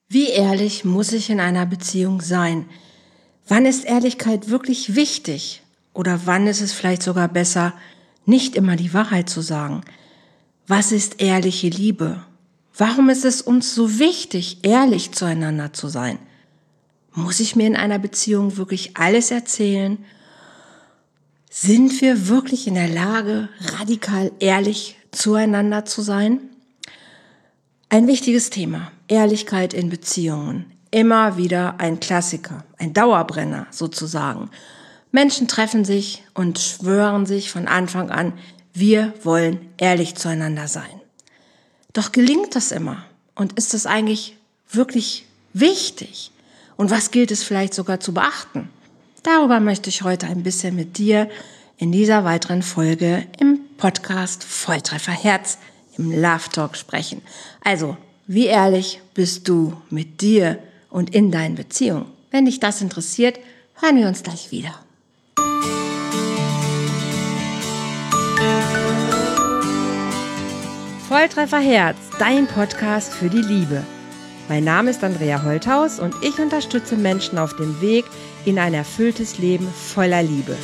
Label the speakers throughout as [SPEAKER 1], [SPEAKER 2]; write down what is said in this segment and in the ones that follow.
[SPEAKER 1] Wie ehrlich muss ich in einer Beziehung sein? Wann ist Ehrlichkeit wirklich wichtig? Oder wann ist es vielleicht sogar besser, nicht immer die Wahrheit zu sagen? Was ist ehrliche Liebe? Warum ist es uns so wichtig, ehrlich zueinander zu sein? Muss ich mir in einer Beziehung wirklich alles erzählen? Sind wir wirklich in der Lage, radikal ehrlich zueinander zu sein? Ein wichtiges Thema, Ehrlichkeit in Beziehungen. Immer wieder ein Klassiker, ein Dauerbrenner sozusagen. Menschen treffen sich und schwören sich von Anfang an, wir wollen ehrlich zueinander sein. Doch gelingt das immer? Und ist das eigentlich wirklich wichtig? Und was gilt es vielleicht sogar zu beachten? Darüber möchte ich heute ein bisschen mit dir in dieser weiteren Folge im Podcast Volltreffer Herz im Love Talk sprechen. Also, wie ehrlich bist du mit dir und in deinen Beziehungen? Wenn dich das interessiert, hören wir uns gleich wieder. Volltreffer Herz, dein Podcast für die Liebe. Mein Name ist Andrea Holthaus und ich unterstütze Menschen auf dem Weg in ein erfülltes Leben voller Liebe.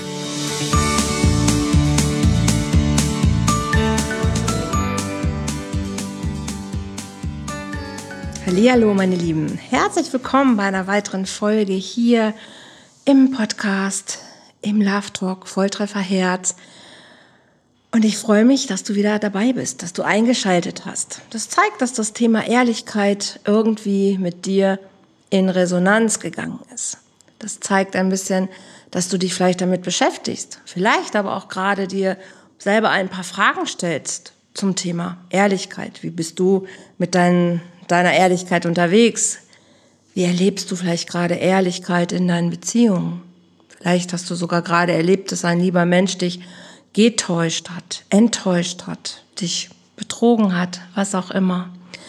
[SPEAKER 1] Hallihallo meine Lieben, herzlich willkommen bei einer weiteren Folge hier im Podcast, im Love Talk Volltreffer Herz. Und ich freue mich, dass du wieder dabei bist, dass du eingeschaltet hast. Das zeigt, dass das Thema Ehrlichkeit irgendwie mit dir in Resonanz gegangen ist. Das zeigt ein bisschen, dass du dich vielleicht damit beschäftigst, vielleicht aber auch gerade dir selber ein paar Fragen stellst zum Thema Ehrlichkeit. Wie bist du mit deiner Ehrlichkeit unterwegs? Wie erlebst du vielleicht gerade Ehrlichkeit in deinen Beziehungen? Vielleicht hast du sogar gerade erlebt, dass ein lieber Mensch dich getäuscht hat, enttäuscht hat, dich betrogen hat, was auch immer.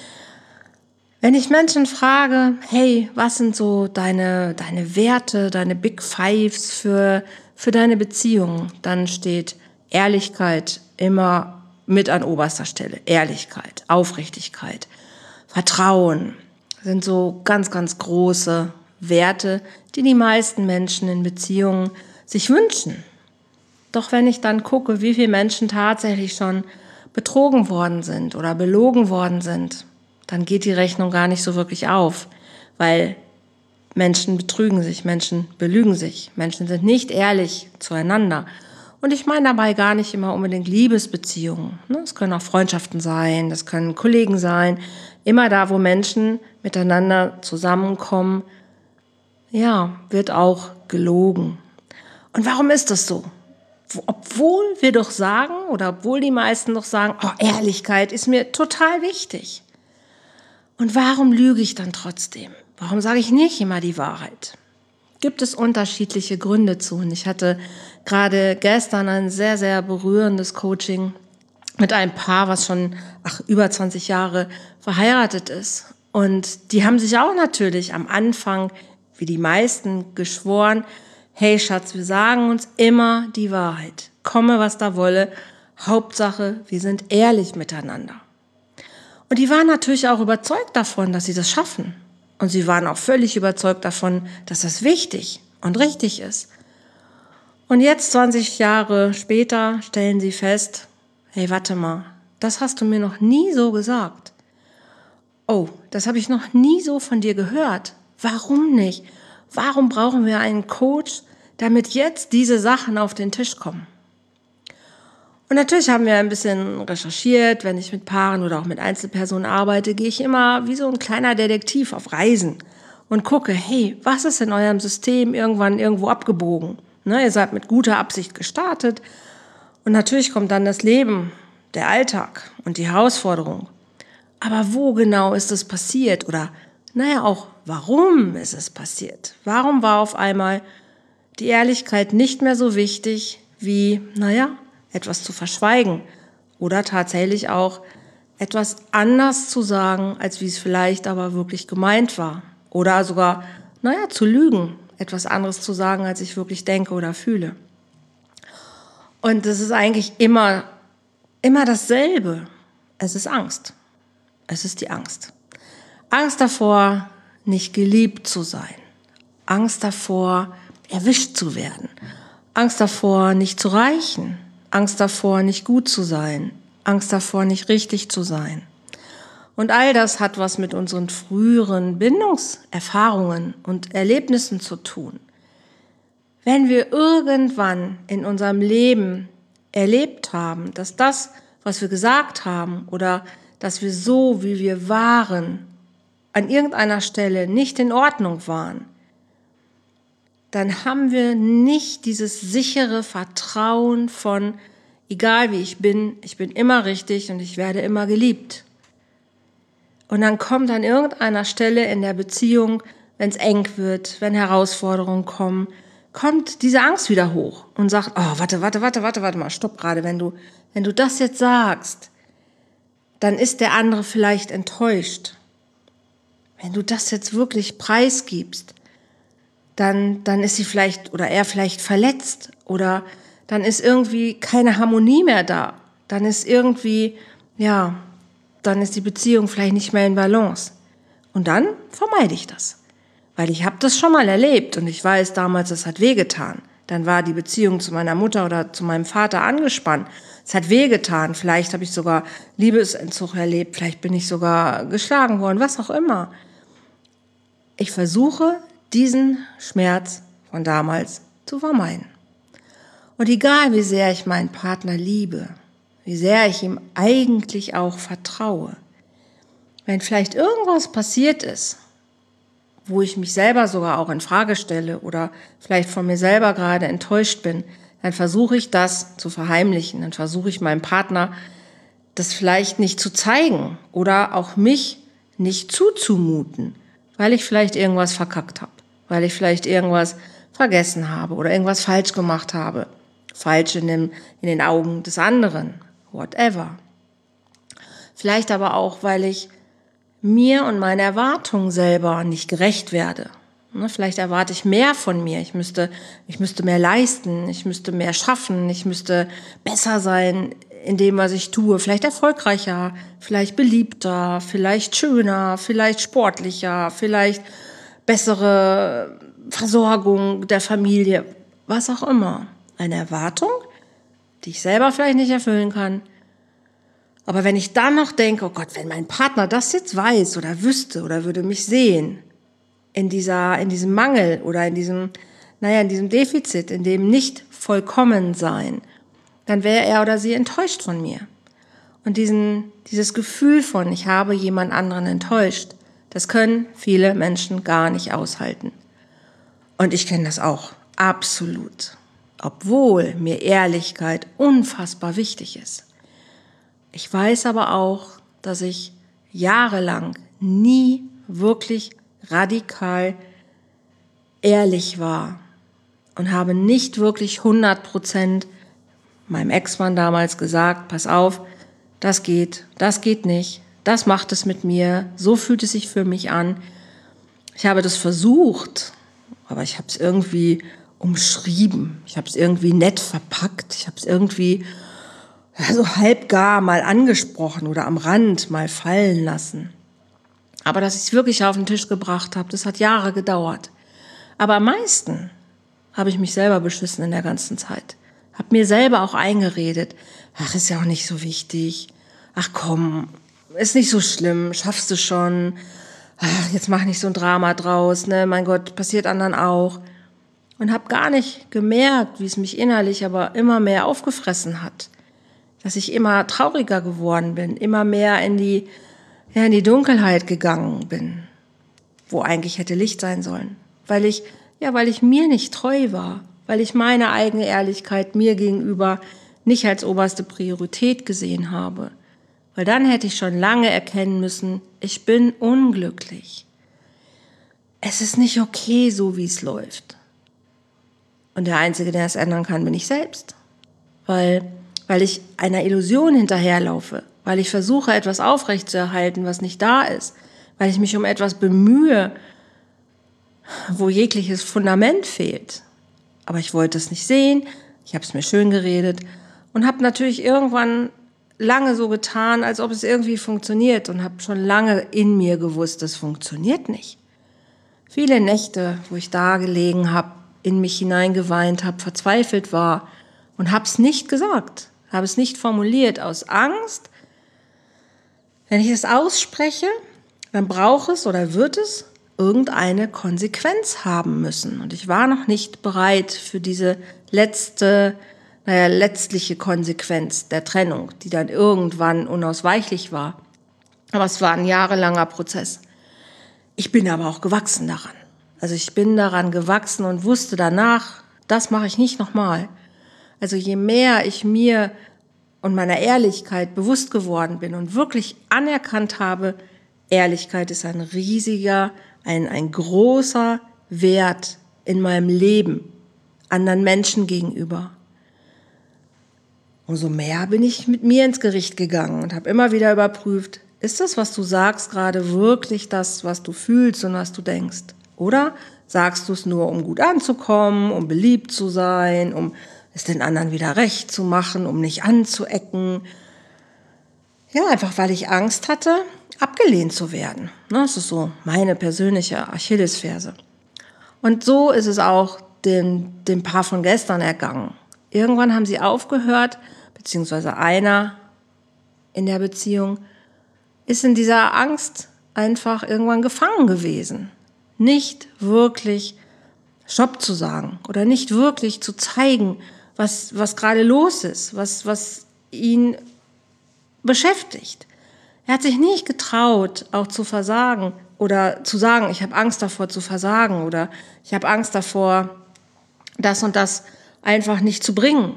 [SPEAKER 1] Wenn ich Menschen frage, hey, was sind so deine Werte, deine Big Fives für deine Beziehung, dann steht Ehrlichkeit immer mit an oberster Stelle. Ehrlichkeit, Aufrichtigkeit, Vertrauen sind so ganz, ganz große Werte, die die meisten Menschen in Beziehungen sich wünschen. Doch wenn ich dann gucke, wie viele Menschen tatsächlich schon betrogen worden sind oder belogen worden sind, dann geht die Rechnung gar nicht so wirklich auf, weil Menschen betrügen sich, Menschen belügen sich, Menschen sind nicht ehrlich zueinander. Und ich meine dabei gar nicht immer unbedingt Liebesbeziehungen. Es können auch Freundschaften sein, das können Kollegen sein. Immer da, wo Menschen miteinander zusammenkommen, ja, wird auch gelogen. Und warum ist das so? Obwohl wir doch sagen, oder obwohl die meisten doch sagen, oh, Ehrlichkeit ist mir total wichtig. Und warum lüge ich dann trotzdem? Warum sage ich nicht immer die Wahrheit? Gibt es unterschiedliche Gründe zu. Und ich hatte gerade gestern ein sehr, sehr berührendes Coaching mit einem Paar, was schon über 20 Jahre verheiratet ist. Und die haben sich auch natürlich am Anfang, wie die meisten, geschworen, hey Schatz, wir sagen uns immer die Wahrheit. Komme, was da wolle. Hauptsache, wir sind ehrlich miteinander. Und die waren natürlich auch überzeugt davon, dass sie das schaffen. Und sie waren auch völlig überzeugt davon, dass das wichtig und richtig ist. Und jetzt, 20 Jahre später, stellen sie fest, hey, warte mal, das hast du mir noch nie so gesagt. Oh, das habe ich noch nie so von dir gehört. Warum nicht? Warum brauchen wir einen Coach, damit jetzt diese Sachen auf den Tisch kommen? Und natürlich haben wir ein bisschen recherchiert. Wenn ich mit Paaren oder auch mit Einzelpersonen arbeite, gehe ich immer wie so ein kleiner Detektiv auf Reisen und gucke, hey, was ist in eurem System irgendwo abgebogen? Ihr seid mit guter Absicht gestartet und natürlich kommt dann das Leben, der Alltag und die Herausforderung. Aber wo genau ist es passiert? Oder auch, warum ist es passiert? Warum war auf einmal die Ehrlichkeit nicht mehr so wichtig wie, etwas zu verschweigen oder tatsächlich auch etwas anders zu sagen, als wie es vielleicht aber wirklich gemeint war. Oder sogar, zu lügen, etwas anderes zu sagen, als ich wirklich denke oder fühle. Und das ist eigentlich immer dasselbe. Es ist Angst. Es ist die Angst. Angst davor, nicht geliebt zu sein. Angst davor, erwischt zu werden. Angst davor, nicht zu reichen. Angst davor, nicht gut zu sein. Angst davor, nicht richtig zu sein. Und all das hat was mit unseren früheren Bindungserfahrungen und Erlebnissen zu tun. Wenn wir irgendwann in unserem Leben erlebt haben, dass das, was wir gesagt haben oder dass wir so, wie wir waren, an irgendeiner Stelle nicht in Ordnung waren, dann haben wir nicht dieses sichere Vertrauen von, egal wie ich bin immer richtig und ich werde immer geliebt. Und dann kommt an irgendeiner Stelle in der Beziehung, wenn es eng wird, wenn Herausforderungen kommen, kommt diese Angst wieder hoch und sagt, oh, warte mal, stopp gerade, wenn du das jetzt sagst, dann ist der andere vielleicht enttäuscht. Wenn du das jetzt wirklich preisgibst, dann ist sie vielleicht oder er vielleicht verletzt oder dann ist irgendwie keine Harmonie mehr da. Dann ist irgendwie, dann ist die Beziehung vielleicht nicht mehr in Balance. Und dann vermeide ich das. Weil ich habe das schon mal erlebt und ich weiß damals, das hat wehgetan. Dann war die Beziehung zu meiner Mutter oder zu meinem Vater angespannt. Es hat wehgetan. Vielleicht habe ich sogar Liebesentzug erlebt. Vielleicht bin ich sogar geschlagen worden, was auch immer. Ich versuche, diesen Schmerz von damals zu vermeiden. Und egal, wie sehr ich meinen Partner liebe, wie sehr ich ihm eigentlich auch vertraue, wenn vielleicht irgendwas passiert ist, wo ich mich selber sogar auch in Frage stelle oder vielleicht von mir selber gerade enttäuscht bin, dann versuche ich das zu verheimlichen. Dann versuche ich meinem Partner das vielleicht nicht zu zeigen oder auch mich nicht zuzumuten, weil ich vielleicht irgendwas verkackt habe, weil ich vielleicht irgendwas vergessen habe oder irgendwas falsch gemacht habe. Falsch in den Augen des anderen, whatever. Vielleicht aber auch, weil ich mir und meinen Erwartungen selber nicht gerecht werde. Vielleicht erwarte ich mehr von mir. Ich müsste mehr leisten, ich müsste mehr schaffen, ich müsste besser sein in dem, was ich tue. Vielleicht erfolgreicher, vielleicht beliebter, vielleicht schöner, vielleicht sportlicher, vielleicht bessere Versorgung der Familie, was auch immer. Eine Erwartung, die ich selber vielleicht nicht erfüllen kann. Aber wenn ich dann noch denke, oh Gott, wenn mein Partner das jetzt weiß oder wüsste oder würde mich sehen, in diesem Mangel oder in diesem Defizit, in dem nicht vollkommen sein, dann wäre er oder sie enttäuscht von mir. Und dieses Gefühl von, ich habe jemand anderen enttäuscht, das können viele Menschen gar nicht aushalten. Und ich kenne das auch, absolut. Obwohl mir Ehrlichkeit unfassbar wichtig ist. Ich weiß aber auch, dass ich jahrelang nie wirklich radikal ehrlich war und habe nicht wirklich 100% meinem Ex-Mann damals gesagt, pass auf, das geht nicht, das macht es mit mir, so fühlt es sich für mich an. Ich habe das versucht, aber ich habe es irgendwie umschrieben, ich habe es irgendwie nett verpackt, ich habe es irgendwie so halbgar mal angesprochen oder am Rand mal fallen lassen. Aber dass ich es wirklich auf den Tisch gebracht habe, das hat Jahre gedauert. Aber am meisten habe ich mich selber beschissen in der ganzen Zeit. Habe mir selber auch eingeredet, ach, ist ja auch nicht so wichtig, ach komm, ist nicht so schlimm, schaffst du schon, ach, jetzt mach nicht so ein Drama draus, ne, mein Gott, passiert anderen auch. Und habe gar nicht gemerkt, wie es mich innerlich aber immer mehr aufgefressen hat. Dass ich immer trauriger geworden bin, immer mehr in die Dunkelheit gegangen bin, wo eigentlich hätte Licht sein sollen. Weil ich mir nicht treu war, weil ich meine eigene Ehrlichkeit mir gegenüber nicht als oberste Priorität gesehen habe. Weil dann hätte ich schon lange erkennen müssen, ich bin unglücklich. Es ist nicht okay, so wie es läuft. Und der Einzige, der es ändern kann, bin ich selbst. Weil ich einer Illusion hinterherlaufe, weil ich versuche, etwas aufrechtzuerhalten, was nicht da ist, weil ich mich um etwas bemühe, wo jegliches Fundament fehlt. Aber ich wollte es nicht sehen, ich habe es mir schön geredet und habe natürlich irgendwann lange so getan, als ob es irgendwie funktioniert und habe schon lange in mir gewusst, das funktioniert nicht. Viele Nächte, wo ich da gelegen habe, in mich hineingeweint habe, verzweifelt war und habe es nicht gesagt, habe es nicht formuliert aus Angst. Wenn ich es ausspreche, dann braucht es oder wird es irgendeine Konsequenz haben müssen. Und ich war noch nicht bereit für diese letztliche Konsequenz der Trennung, die dann irgendwann unausweichlich war. Aber es war ein jahrelanger Prozess. Ich bin aber auch gewachsen daran. Also ich bin daran gewachsen und wusste danach, das mache ich nicht nochmal. Also je mehr ich mir und meiner Ehrlichkeit bewusst geworden bin und wirklich anerkannt habe, Ehrlichkeit ist ein riesiger, ein großer Wert in meinem Leben, anderen Menschen gegenüber. Umso mehr bin ich mit mir ins Gericht gegangen und habe immer wieder überprüft, ist das, was du sagst, gerade wirklich das, was du fühlst und was du denkst? Oder sagst du es nur, um gut anzukommen, um beliebt zu sein, um es den anderen wieder recht zu machen, um nicht anzuecken? Ja, einfach weil ich Angst hatte, abgelehnt zu werden. Das ist so meine persönliche Achillesferse. Und so ist es auch dem Paar von gestern ergangen. Irgendwann haben sie aufgehört, beziehungsweise einer in der Beziehung ist in dieser Angst einfach irgendwann gefangen gewesen. Nicht wirklich Stopp zu sagen oder nicht wirklich zu zeigen, was gerade los ist, was ihn beschäftigt. Er hat sich nicht getraut, auch zu versagen oder zu sagen, ich habe Angst davor zu versagen oder ich habe Angst davor, das und das einfach nicht zu bringen.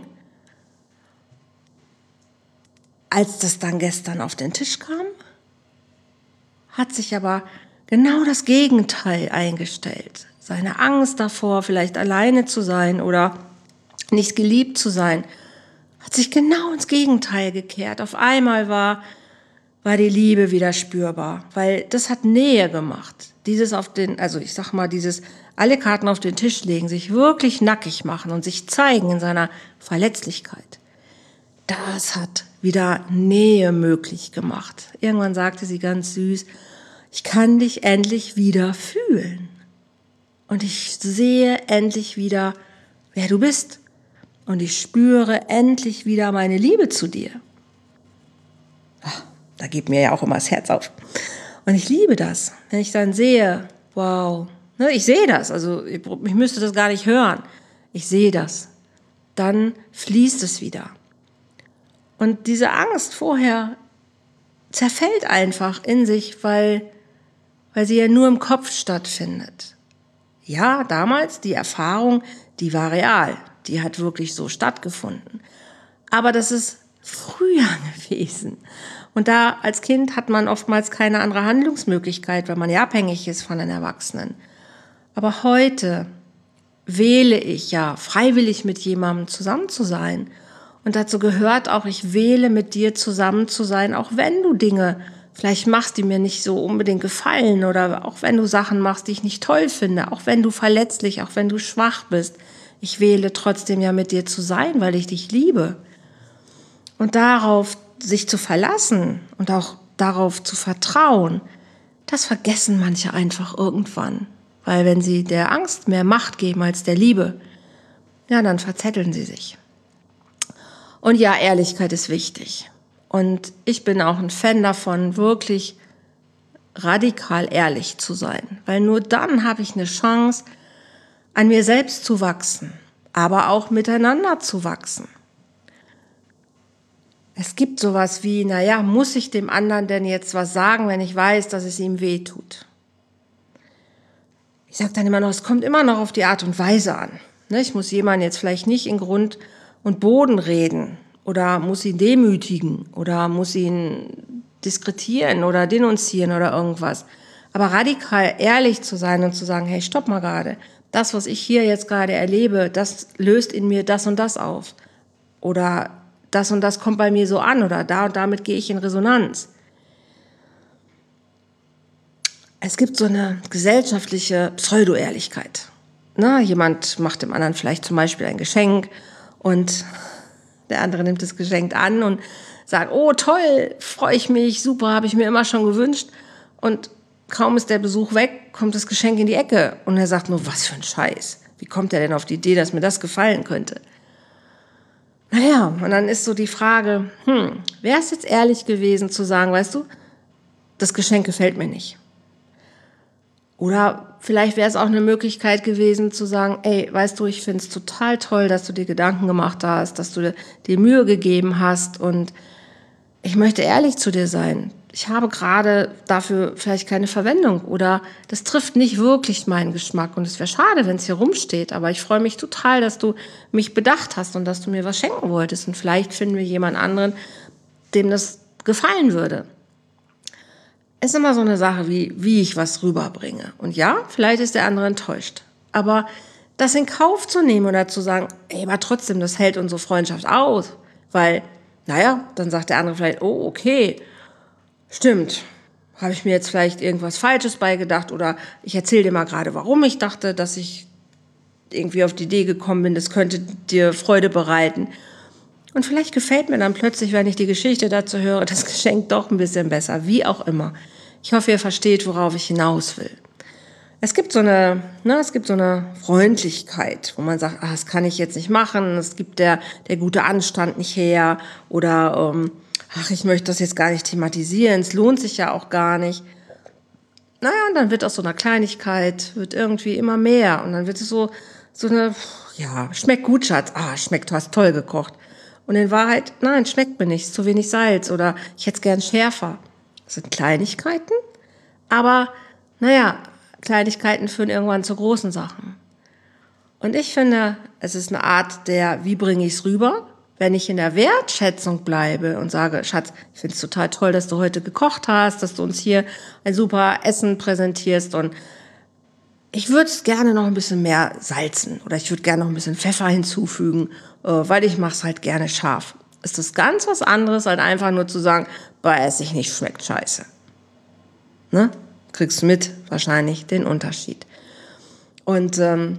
[SPEAKER 1] Als das dann gestern auf den Tisch kam, hat sich aber genau das Gegenteil eingestellt. Seine Angst davor, vielleicht alleine zu sein oder nicht geliebt zu sein, hat sich genau ins Gegenteil gekehrt. Auf einmal war die Liebe wieder spürbar, weil das hat Nähe gemacht. Dieses alle Karten auf den Tisch legen, sich wirklich nackig machen und sich zeigen in seiner Verletzlichkeit. Das hat wieder Nähe möglich gemacht. Irgendwann sagte sie ganz süß, ich kann dich endlich wieder fühlen. Und ich sehe endlich wieder, wer du bist. Und ich spüre endlich wieder meine Liebe zu dir. Da geht mir ja auch immer das Herz auf. Und ich liebe das, wenn ich dann sehe, wow, ich sehe das, also ich müsste das gar nicht hören. Ich sehe das. Dann fließt es wieder. Und diese Angst vorher zerfällt einfach in sich, weil sie ja nur im Kopf stattfindet. Ja, damals die Erfahrung, die war real, die hat wirklich so stattgefunden. Aber das ist früher gewesen. Und da als Kind hat man oftmals keine andere Handlungsmöglichkeit, weil man ja abhängig ist von den Erwachsenen. Aber heute wähle ich ja freiwillig mit jemandem zusammen zu sein. Und dazu gehört auch, ich wähle mit dir zusammen zu sein, auch wenn du Dinge vielleicht machst, die mir nicht so unbedingt gefallen oder auch wenn du Sachen machst, die ich nicht toll finde, auch wenn du verletzlich, auch wenn du schwach bist. Ich wähle trotzdem ja mit dir zu sein, weil ich dich liebe. Und darauf sich zu verlassen und auch darauf zu vertrauen, das vergessen manche einfach irgendwann. Weil wenn sie der Angst mehr Macht geben als der Liebe, ja, dann verzetteln sie sich. Und ja, Ehrlichkeit ist wichtig. Und ich bin auch ein Fan davon, wirklich radikal ehrlich zu sein. Weil nur dann habe ich eine Chance, an mir selbst zu wachsen, aber auch miteinander zu wachsen. Es gibt sowas wie, muss ich dem anderen denn jetzt was sagen, wenn ich weiß, dass es ihm weh tut? Ich sage dann immer noch, es kommt immer noch auf die Art und Weise an. Ich muss jemanden jetzt vielleicht nicht in Grund und Boden reden oder muss ihn demütigen oder muss ihn diskretieren oder denunzieren oder irgendwas. Aber radikal ehrlich zu sein und zu sagen, hey, stopp mal gerade. Das, was ich hier jetzt gerade erlebe, das löst in mir das und das auf. Oder das und das kommt bei mir so an oder da und damit gehe ich in Resonanz. Es gibt so eine gesellschaftliche Pseudo-Ehrlichkeit. Jemand macht dem anderen vielleicht zum Beispiel ein Geschenk und der andere nimmt das Geschenk an und sagt, oh toll, freue ich mich, super, habe ich mir immer schon gewünscht. Und kaum ist der Besuch weg, kommt das Geschenk in die Ecke. Und er sagt nur, was für ein Scheiß. Wie kommt er denn auf die Idee, dass mir das gefallen könnte? Naja, und dann ist so die Frage, wäre es jetzt ehrlich gewesen zu sagen, weißt du, das Geschenk gefällt mir nicht. Oder vielleicht wäre es auch eine Möglichkeit gewesen zu sagen, ey, weißt du, ich finde es total toll, dass du dir Gedanken gemacht hast, dass du dir Mühe gegeben hast und ich möchte ehrlich zu dir sein. Ich habe gerade dafür vielleicht keine Verwendung oder das trifft nicht wirklich meinen Geschmack und es wäre schade, wenn es hier rumsteht, aber ich freue mich total, dass du mich bedacht hast und dass du mir was schenken wolltest und vielleicht finden wir jemand anderen, dem das gefallen würde. Es ist immer so eine Sache, wie ich was rüberbringe. Und ja, vielleicht ist der andere enttäuscht. Aber das in Kauf zu nehmen oder zu sagen, ey, aber trotzdem, das hält unsere Freundschaft aus. Weil, naja, dann sagt der andere vielleicht, oh, okay, stimmt. Habe ich mir jetzt vielleicht irgendwas Falsches beigedacht oder ich erzähle dir mal gerade, warum ich dachte, dass ich irgendwie auf die Idee gekommen bin, das könnte dir Freude bereiten. Und vielleicht gefällt mir dann plötzlich, wenn ich die Geschichte dazu höre, das Geschenk doch ein bisschen besser, wie auch immer. Ich hoffe, ihr versteht, worauf ich hinaus will. Es gibt so eine Freundlichkeit, wo man sagt, das kann ich jetzt nicht machen, es gibt der gute Anstand nicht her oder ich möchte das jetzt gar nicht thematisieren, es lohnt sich ja auch gar nicht. Naja, und dann wird aus so einer Kleinigkeit, wird irgendwie immer mehr und dann wird es so eine, ja, schmeckt gut, Schatz, schmeckt, du hast toll gekocht. Und in Wahrheit, nein, schmeckt mir nicht, zu wenig Salz oder ich hätte es gern schärfer. Das sind Kleinigkeiten, aber naja, Kleinigkeiten führen irgendwann zu großen Sachen. Und ich finde, es ist eine Art der, wie bringe ich es rüber, wenn ich in der Wertschätzung bleibe und sage, Schatz, ich finde es total toll, dass du heute gekocht hast, dass du uns hier ein super Essen präsentierst und ich würde es gerne noch ein bisschen mehr salzen oder ich würde gerne noch ein bisschen Pfeffer hinzufügen, weil ich mache es halt gerne scharf. Ist das ganz was anderes, als einfach nur zu sagen, Essig nicht, schmeckt scheiße. Ne? Kriegst du mit wahrscheinlich den Unterschied. Und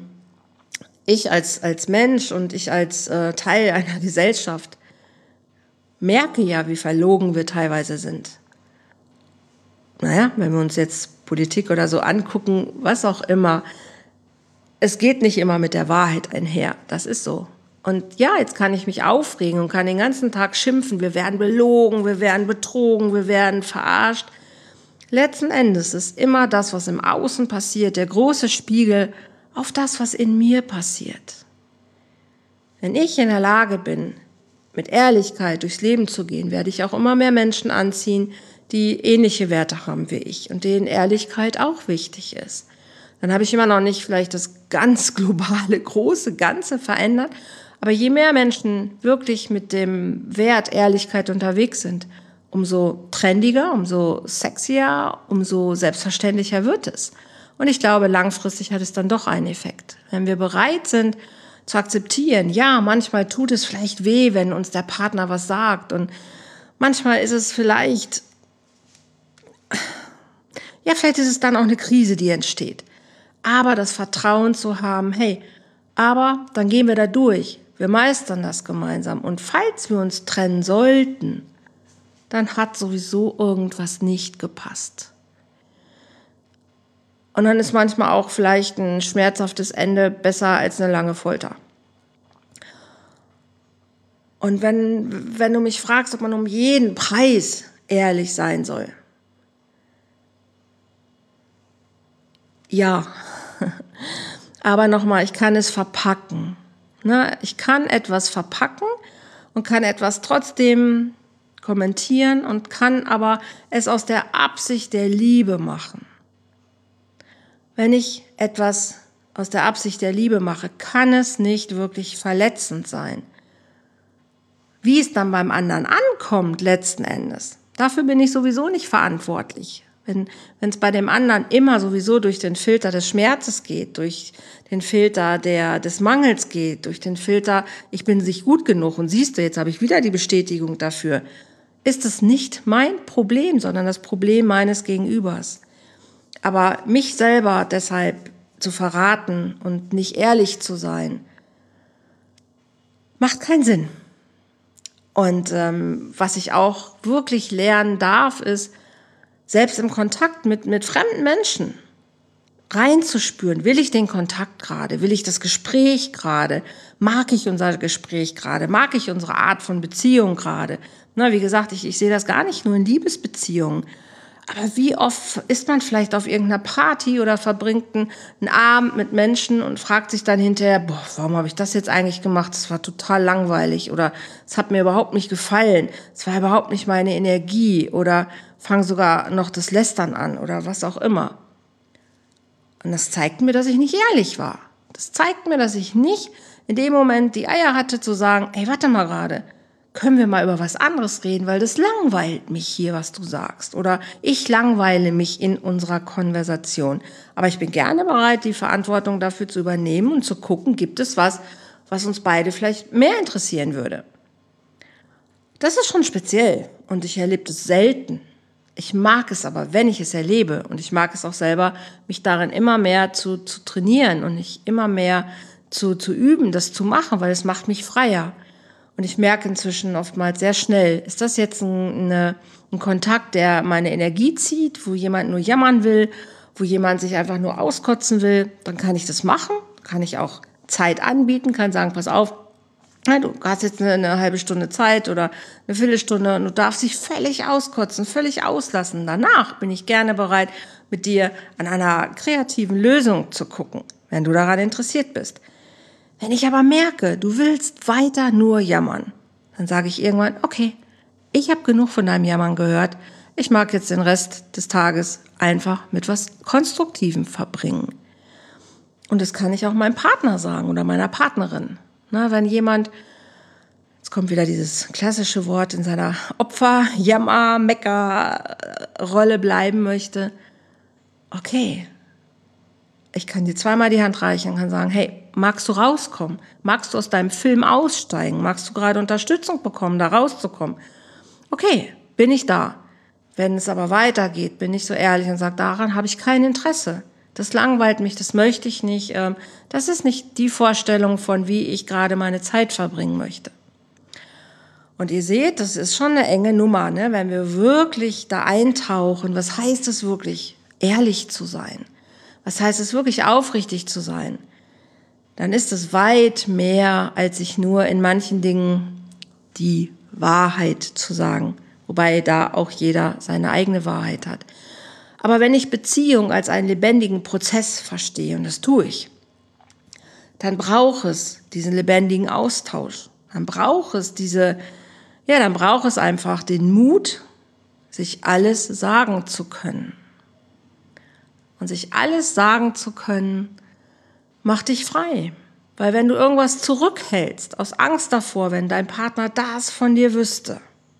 [SPEAKER 1] ich als Mensch und ich als Teil einer Gesellschaft merke ja, wie verlogen wir teilweise sind. Naja, wenn wir uns jetzt Politik oder so angucken, was auch immer, es geht nicht immer mit der Wahrheit einher. Das ist so. Und ja, jetzt kann ich mich aufregen und kann den ganzen Tag schimpfen. Wir werden belogen, wir werden betrogen, wir werden verarscht. Letzten Endes ist immer das, was im Außen passiert, der große Spiegel auf das, was in mir passiert. Wenn ich in der Lage bin, mit Ehrlichkeit durchs Leben zu gehen, werde ich auch immer mehr Menschen anziehen, die ähnliche Werte haben wie ich und denen Ehrlichkeit auch wichtig ist. Dann habe ich immer noch nicht vielleicht das ganz globale, große Ganze verändert, aber je mehr Menschen wirklich mit dem Wert Ehrlichkeit unterwegs sind, umso trendiger, umso sexier, umso selbstverständlicher wird es. Und ich glaube, langfristig hat es dann doch einen Effekt. Wenn wir bereit sind zu akzeptieren, ja, manchmal tut es vielleicht weh, wenn uns der Partner was sagt und manchmal ist es vielleicht ist es dann auch eine Krise, die entsteht. Aber das Vertrauen zu haben, hey, aber dann gehen wir da durch. Wir meistern das gemeinsam. Und falls wir uns trennen sollten, dann hat sowieso irgendwas nicht gepasst. Und dann ist manchmal auch vielleicht ein schmerzhaftes Ende besser als eine lange Folter. Und wenn du mich fragst, ob man um jeden Preis ehrlich sein soll, ja, aber nochmal, ich kann es verpacken. Ich kann etwas verpacken und kann etwas trotzdem kommentieren und kann aber es aus der Absicht der Liebe machen. Wenn ich etwas aus der Absicht der Liebe mache, kann es nicht wirklich verletzend sein. Wie es dann beim anderen ankommt, letzten Endes, dafür bin ich sowieso nicht verantwortlich. Wenn es bei dem anderen immer sowieso durch den Filter des Schmerzes geht, durch den Filter des Mangels geht, durch den Filter, ich bin nicht gut genug und siehst du, jetzt habe ich wieder die Bestätigung dafür, ist es nicht mein Problem, sondern das Problem meines Gegenübers. Aber mich selber deshalb zu verraten und nicht ehrlich zu sein, macht keinen Sinn. Und was ich auch wirklich lernen darf, ist, Selbst im Kontakt mit fremden Menschen reinzuspüren, will ich den Kontakt gerade, will ich das Gespräch gerade, mag ich unser Gespräch gerade, mag ich unsere Art von Beziehung gerade. Na, wie gesagt, ich sehe das gar nicht nur in Liebesbeziehungen. Aber wie oft ist man vielleicht auf irgendeiner Party oder verbringt einen Abend mit Menschen und fragt sich dann hinterher, boah, warum habe ich das jetzt eigentlich gemacht? Das war total langweilig oder es hat mir überhaupt nicht gefallen. Es war überhaupt nicht meine Energie oder fang sogar noch das Lästern an oder was auch immer. Und das zeigt mir, dass ich nicht ehrlich war. Das zeigt mir, dass ich nicht in dem Moment die Eier hatte zu sagen, ey, warte mal gerade, können wir mal über was anderes reden, weil das langweilt mich hier, was du sagst. Oder ich langweile mich in unserer Konversation. Aber ich bin gerne bereit, die Verantwortung dafür zu übernehmen und zu gucken, gibt es was uns beide vielleicht mehr interessieren würde. Das ist schon speziell und ich erlebe das selten. Ich mag es aber, wenn ich es erlebe, und ich mag es auch selber, mich darin immer mehr zu trainieren und mich immer mehr zu üben, das zu machen, weil es macht mich freier. Und ich merke inzwischen oftmals sehr schnell, ist das jetzt ein Kontakt, der meine Energie zieht, wo jemand nur jammern will, wo jemand sich einfach nur auskotzen will, dann kann ich das machen, kann ich auch Zeit anbieten, kann sagen, pass auf, du hast jetzt eine halbe Stunde Zeit oder eine Viertelstunde und du darfst dich völlig auskotzen, völlig auslassen. Danach bin ich gerne bereit, mit dir an einer kreativen Lösung zu gucken, wenn du daran interessiert bist. Wenn ich aber merke, du willst weiter nur jammern, dann sage ich irgendwann, okay, ich habe genug von deinem Jammern gehört. Ich mag jetzt den Rest des Tages einfach mit was Konstruktivem verbringen. Und das kann ich auch meinem Partner sagen oder meiner Partnerin. Na, wenn jemand, jetzt kommt wieder dieses klassische Wort, in seiner Opfer-, Jammer-, Mecker-Rolle bleiben möchte, okay, ich kann dir zweimal die Hand reichen und kann sagen, hey, magst du rauskommen? Magst du aus deinem Film aussteigen? Magst du gerade Unterstützung bekommen, da rauszukommen? Okay, bin ich da. Wenn es aber weitergeht, bin ich so ehrlich und sage, daran habe ich kein Interesse. Das langweilt mich, das möchte ich nicht. Das ist nicht die Vorstellung von, wie ich gerade meine Zeit verbringen möchte. Und ihr seht, das ist schon eine enge Nummer, ne? Wenn wir wirklich da eintauchen. Was heißt es wirklich, ehrlich zu sein? Was heißt es wirklich, aufrichtig zu sein? Dann ist es weit mehr, als sich nur in manchen Dingen die Wahrheit zu sagen. Wobei da auch jeder seine eigene Wahrheit hat. Aber wenn ich Beziehung als einen lebendigen Prozess verstehe, und das tue ich, dann braucht es diesen lebendigen Austausch. Dann braucht es einfach den Mut, sich alles sagen zu können. Und sich alles sagen zu können, macht dich frei. Weil wenn du irgendwas zurückhältst, aus Angst davor, wenn dein Partner das von dir wüsste,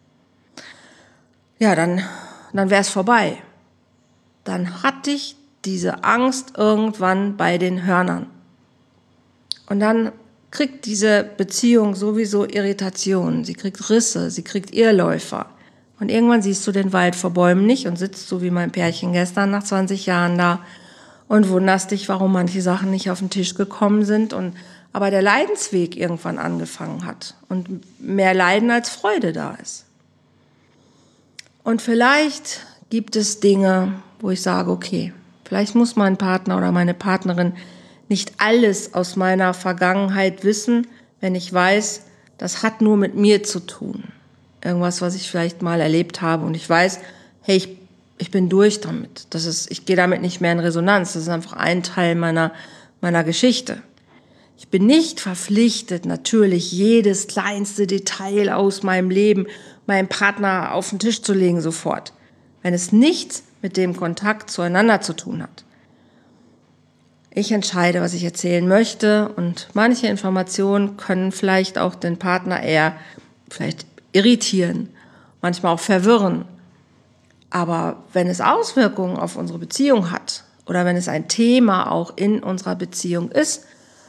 [SPEAKER 1] ja, dann wäre es vorbei. Dann hat dich diese Angst irgendwann bei den Hörnern. Und dann kriegt diese Beziehung sowieso Irritationen, sie kriegt Risse, sie kriegt Irrläufer. Und irgendwann siehst du den Wald vor Bäumen nicht und sitzt so wie mein Pärchen gestern nach 20 Jahren da und wunderst dich, warum manche Sachen nicht auf den Tisch gekommen sind aber der Leidensweg irgendwann angefangen hat und mehr Leiden als Freude da ist. Und vielleicht gibt es Dinge, wo ich sage, okay, vielleicht muss mein Partner oder meine Partnerin nicht alles aus meiner Vergangenheit wissen, wenn ich weiß, das hat nur mit mir zu tun. Irgendwas, was ich vielleicht mal erlebt habe und ich weiß, hey, ich bin durch damit. Ich gehe damit nicht mehr in Resonanz. Das ist einfach ein Teil meiner Geschichte. Ich bin nicht verpflichtet, natürlich jedes kleinste Detail aus meinem Leben meinem Partner auf den Tisch zu legen sofort, wenn es nichts mit dem Kontakt zueinander zu tun hat. Ich entscheide, was ich erzählen möchte und manche Informationen können vielleicht auch den Partner eher vielleicht irritieren, manchmal auch verwirren. Aber wenn es Auswirkungen auf unsere Beziehung hat oder wenn es ein Thema auch in unserer Beziehung ist,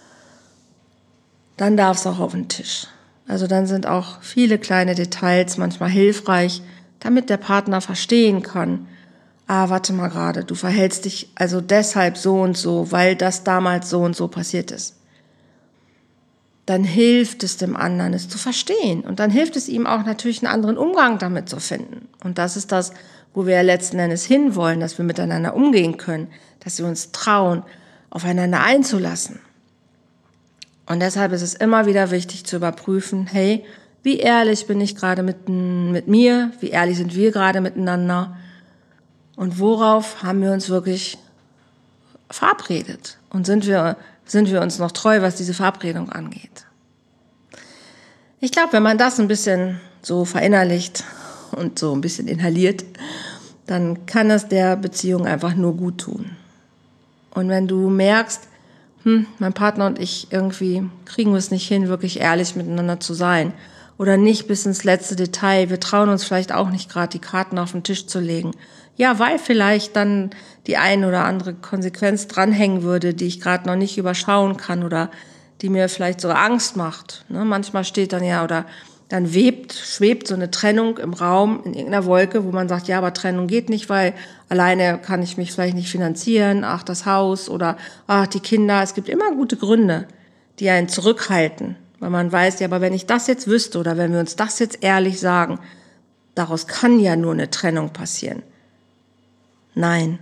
[SPEAKER 1] dann darf es auch auf den Tisch. Also dann sind auch viele kleine Details manchmal hilfreich, damit der Partner verstehen kann, warte mal gerade, du verhältst dich also deshalb so und so, weil das damals so und so passiert ist. Dann hilft es dem anderen, es zu verstehen. Und dann hilft es ihm auch natürlich, einen anderen Umgang damit zu finden. Und das ist das, wo wir ja letzten Endes hinwollen, dass wir miteinander umgehen können, dass wir uns trauen, aufeinander einzulassen. Und deshalb ist es immer wieder wichtig zu überprüfen, hey, wie ehrlich bin ich gerade mit mir, wie ehrlich sind wir gerade miteinander und worauf haben wir uns wirklich verabredet und sind wir uns noch treu, was diese Verabredung angeht. Ich glaube, wenn man das ein bisschen so verinnerlicht und so ein bisschen inhaliert, dann kann es der Beziehung einfach nur gut tun. Und wenn du merkst, mein Partner und ich, irgendwie kriegen wir es nicht hin, wirklich ehrlich miteinander zu sein oder nicht bis ins letzte Detail, wir trauen uns vielleicht auch nicht gerade, die Karten auf den Tisch zu legen. Ja, weil vielleicht dann die ein oder andere Konsequenz dranhängen würde, die ich gerade noch nicht überschauen kann oder die mir vielleicht sogar Angst macht. Manchmal steht dann ja oder dann schwebt so eine Trennung im Raum in irgendeiner Wolke, wo man sagt, ja, aber Trennung geht nicht, weil alleine kann ich mich vielleicht nicht finanzieren, ach, das Haus oder ach, die Kinder. Es gibt immer gute Gründe, die einen zurückhalten, weil man weiß, ja, aber wenn ich das jetzt wüsste oder wenn wir uns das jetzt ehrlich sagen, daraus kann ja nur eine Trennung passieren. Nein,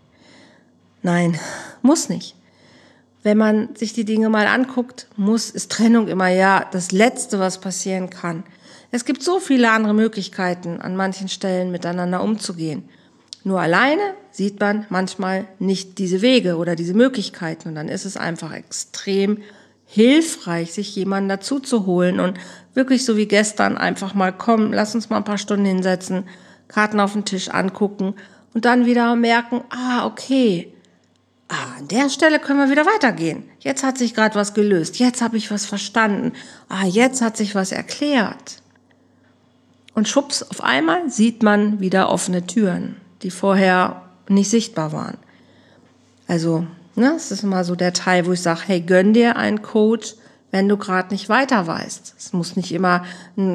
[SPEAKER 1] muss nicht. Wenn man sich die Dinge mal anguckt, ist Trennung immer ja das Letzte, was passieren kann. Es gibt so viele andere Möglichkeiten, an manchen Stellen miteinander umzugehen. Nur alleine sieht man manchmal nicht diese Wege oder diese Möglichkeiten. Und dann ist es einfach extrem hilfreich, sich jemanden dazu zu holen und wirklich so wie gestern einfach mal kommen, lass uns mal ein paar Stunden hinsetzen, Karten auf den Tisch angucken und dann wieder merken, okay, an der Stelle können wir wieder weitergehen. Jetzt hat sich gerade was gelöst. Jetzt habe ich was verstanden. Jetzt hat sich was erklärt. Und schwupps, auf einmal sieht man wieder offene Türen, die vorher nicht sichtbar waren. Also, das ist immer so der Teil, wo ich sage, hey, gönn dir einen Coach, wenn du gerade nicht weiter weißt. Es müssen nicht immer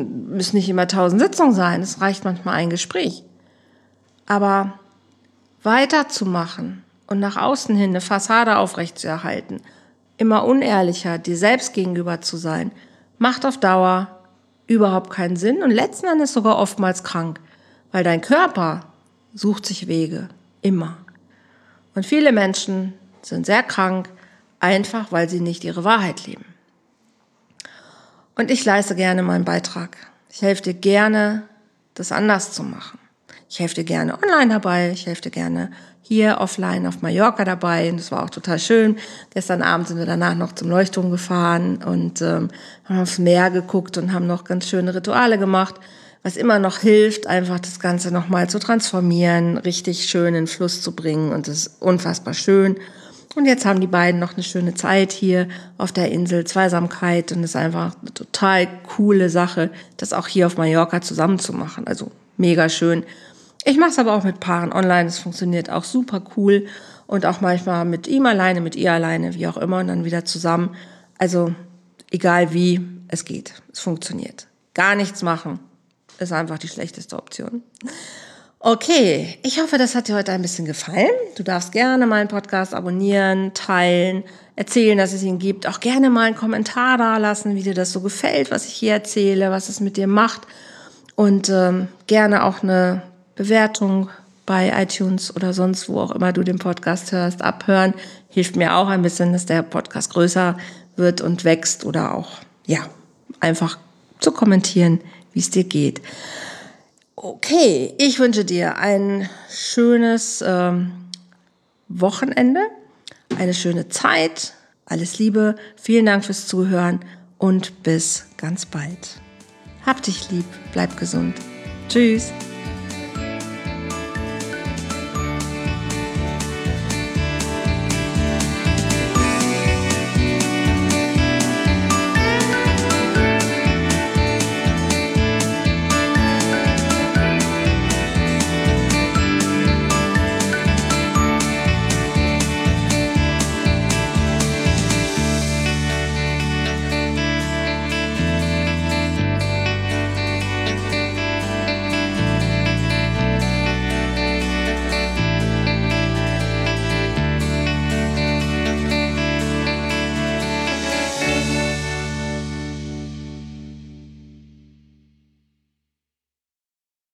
[SPEAKER 1] 1000 Sitzungen sein. Es reicht manchmal ein Gespräch. Aber weiterzumachen und nach außen hin eine Fassade aufrechtzuerhalten, immer unehrlicher dir selbst gegenüber zu sein, macht auf Dauer überhaupt keinen Sinn und letzten Endes sogar oftmals krank, weil dein Körper sucht sich Wege, immer. Und viele Menschen sind sehr krank, einfach weil sie nicht ihre Wahrheit leben. Und ich leiste gerne meinen Beitrag. Ich helfe dir gerne, das anders zu machen. Ich helfe dir gerne online dabei, ich helfe dir gerne hier offline auf Mallorca dabei. Und das war auch total schön. Gestern Abend sind wir danach noch zum Leuchtturm gefahren und haben aufs Meer geguckt und haben noch ganz schöne Rituale gemacht, was immer noch hilft, einfach das Ganze nochmal zu transformieren, richtig schön in den Fluss zu bringen. Und das ist unfassbar schön. Und jetzt haben die beiden noch eine schöne Zeit hier auf der Insel, Zweisamkeit. Und es ist einfach eine total coole Sache, das auch hier auf Mallorca zusammen zu machen. Also mega schön. Ich mache es aber auch mit Paaren online, es funktioniert auch super cool und auch manchmal mit ihm alleine, mit ihr alleine, wie auch immer und dann wieder zusammen. Also egal wie, es geht, es funktioniert. Gar nichts machen ist einfach die schlechteste Option. Okay, ich hoffe, das hat dir heute ein bisschen gefallen. Du darfst gerne meinen Podcast abonnieren, teilen, erzählen, dass es ihn gibt. Auch gerne mal einen Kommentar da lassen, wie dir das so gefällt, was ich hier erzähle, was es mit dir macht und gerne auch eine Bewertung bei iTunes oder sonst, wo auch immer du den Podcast hörst, abhören. Hilft mir auch ein bisschen, dass der Podcast größer wird und wächst oder auch, einfach zu kommentieren, wie es dir geht. Okay, ich wünsche dir ein schönes Wochenende, eine schöne Zeit. Alles Liebe, vielen Dank fürs Zuhören und bis ganz bald. Hab dich lieb, bleib gesund. Tschüss.